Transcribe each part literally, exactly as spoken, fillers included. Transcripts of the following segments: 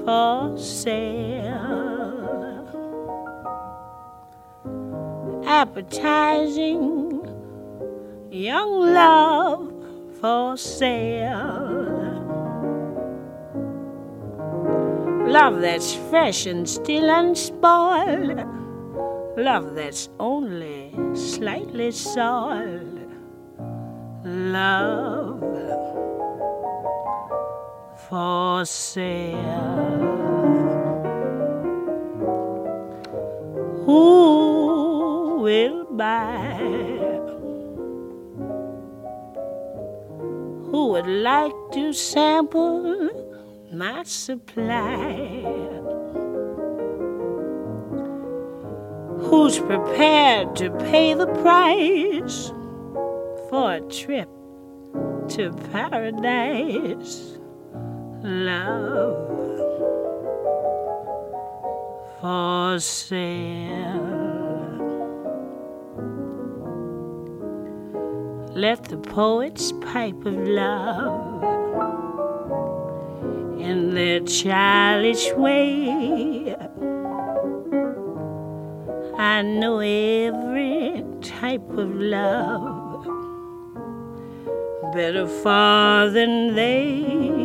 for sale. Appetizing young love for sale. Love that's fresh and still unspoiled. Love that's only slightly soiled. Love for sale. Who will buy? Who would like to sample my supply? Who's prepared to pay the price for a trip to paradise? Love for sale. Let the poets pipe of love in their childish way. I know every type of love better far than they.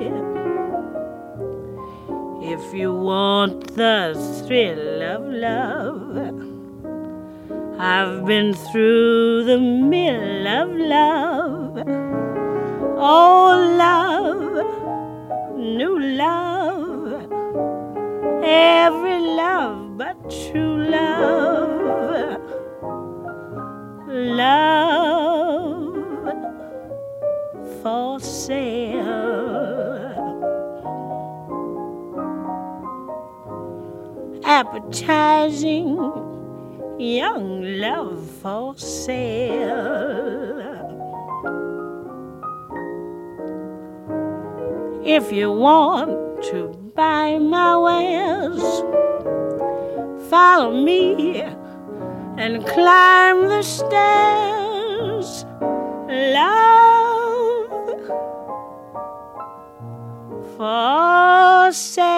If you want the thrill of love, I've been through the mill of love. Oh, love, new love, every love but true love. Love for sale. Appetizing young love for sale. If you want to buy my wares, follow me and climb the stairs. Love for sale.